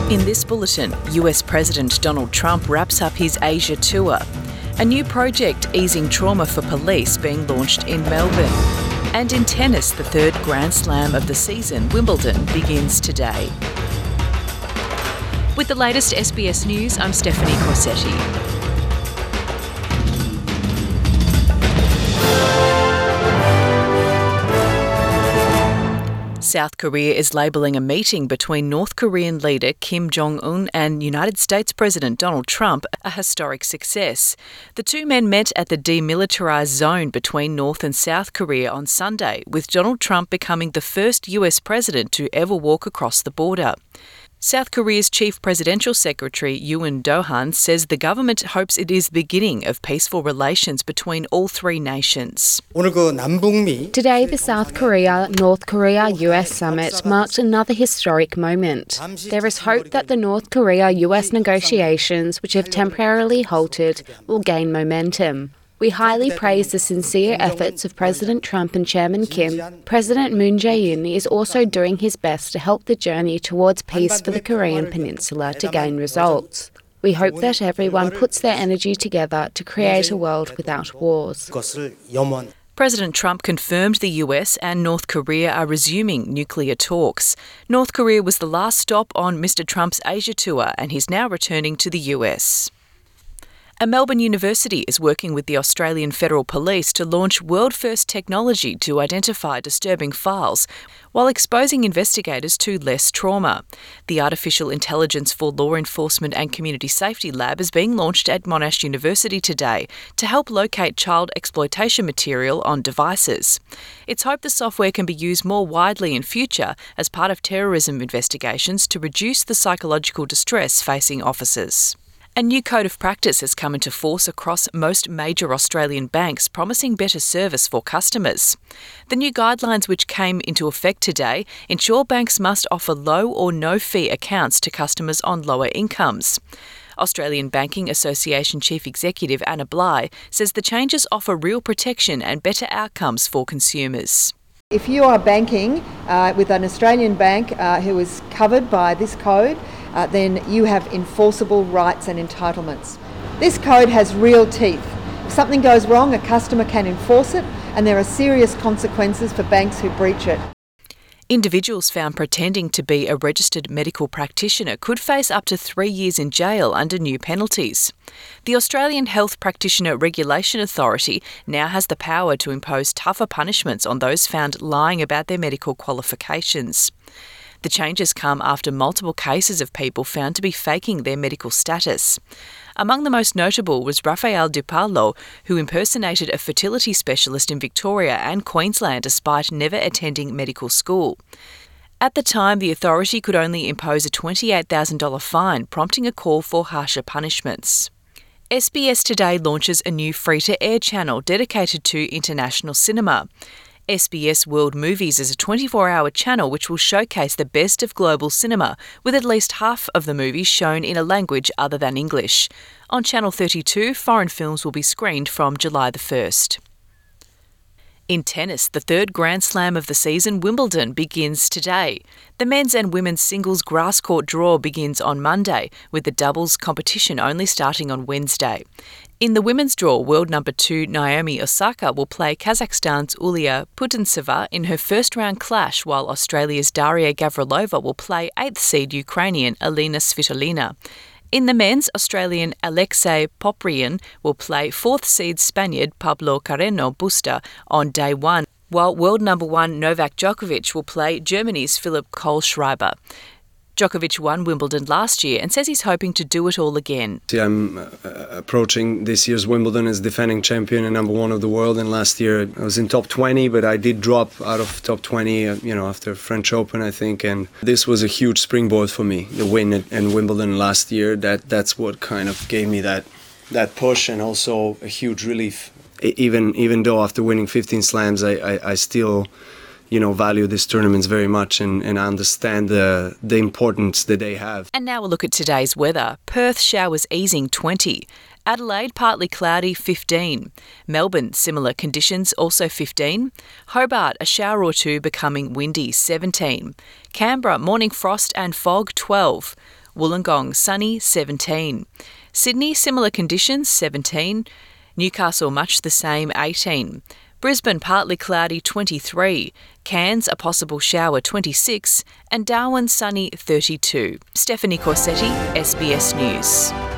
In this bulletin, US President Donald Trump wraps up his Asia tour. A new project easing trauma for police being launched in Melbourne. And in tennis, the third Grand Slam of the season, Wimbledon, begins today. With the latest SBS News, I'm Stephanie Corsetti. South Korea is labelling a meeting between North Korean leader Kim Jong-un and United States President Donald Trump a historic success. The two men met at the demilitarised zone between North and South Korea on Sunday, with Donald Trump becoming the first US president to ever walk across the border. South Korea's Chief Presidential Secretary Yoon Do-han says the government hopes it is the beginning of peaceful relations between all three nations. Today, the South Korea-North Korea-US summit marked another historic moment. There is hope that the North Korea-US negotiations, which have temporarily halted, will gain momentum. We highly praise the sincere efforts of President Trump and Chairman Kim. President Moon Jae-in is also doing his best to help the journey towards peace for the Korean Peninsula to gain results. We hope that everyone puts their energy together to create a world without wars. President Trump confirmed the US and North Korea are resuming nuclear talks. North Korea was the last stop on Mr. Trump's Asia tour, and he's now returning to the US. A Melbourne university is working with the Australian Federal Police to launch world-first technology to identify disturbing files while exposing investigators to less trauma. The Artificial Intelligence for Law Enforcement and Community Safety Lab is being launched at Monash University today to help locate child exploitation material on devices. It's hoped the software can be used more widely in future as part of terrorism investigations to reduce the psychological distress facing officers. A new code of practice has come into force across most major Australian banks, promising better service for customers. The new guidelines, which came into effect today, ensure banks must offer low or no-fee accounts to customers on lower incomes. Australian Banking Association Chief Executive Anna Bligh says the changes offer real protection and better outcomes for consumers. If you are banking with an Australian bank who is covered by this code, then you have enforceable rights and entitlements. This code has real teeth. If something goes wrong, a customer can enforce it, and there are serious consequences for banks who breach it. Individuals found pretending to be a registered medical practitioner could face up to 3 years in jail under new penalties. The Australian Health Practitioner Regulation Authority now has the power to impose tougher punishments on those found lying about their medical qualifications. The changes come after multiple cases of people found to be faking their medical status. Among the most notable was Rafael Di Paolo, who impersonated a fertility specialist in Victoria and Queensland despite never attending medical school. At the time, the authority could only impose a $28,000 fine, prompting a call for harsher punishments. SBS Today launches a new free-to-air channel dedicated to international cinema. SBS World Movies is a 24-hour channel which will showcase the best of global cinema, with at least half of the movies shown in a language other than English. On Channel 32, foreign films will be screened from July the 1st. In tennis, the third Grand Slam of the season, Wimbledon, begins today. The men's and women's singles grass court draw begins on Monday, with the doubles competition only starting on Wednesday. In the women's draw, world number 2 Naomi Osaka will play Kazakhstan's Yulia Putintseva in her first-round clash, while Australia's Daria Gavrilova will play 8th seed Ukrainian Elena Svitolina. In the men's, Australian Alexei Popryan will play 4th seed Spaniard Pablo Carreno Busta on day 1, while world number 1 Novak Djokovic will play Germany's Philipp Kohlschreiber. Djokovic won Wimbledon last year and says he's hoping to do it all again. I'm approaching this year's Wimbledon as defending champion and number 1 of the world. And last year I was in top 20, but I did drop out of top 20, after French Open, I think. And this was a huge springboard for me, the win at Wimbledon last year. That's what kind of gave me that push, and also a huge relief. Even though after winning 15 slams, I still value these tournaments very much and understand the importance that they have. And now we'll look at today's weather. Perth showers easing 20. Adelaide partly cloudy 15. Melbourne similar conditions also 15. Hobart a shower or two becoming windy 17. Canberra morning frost and fog 12. Wollongong sunny 17. Sydney similar conditions 17. Newcastle much the same 18. Brisbane partly cloudy 23. Cairns a possible shower 26. And Darwin sunny 32. Stephanie Corsetti, SBS News.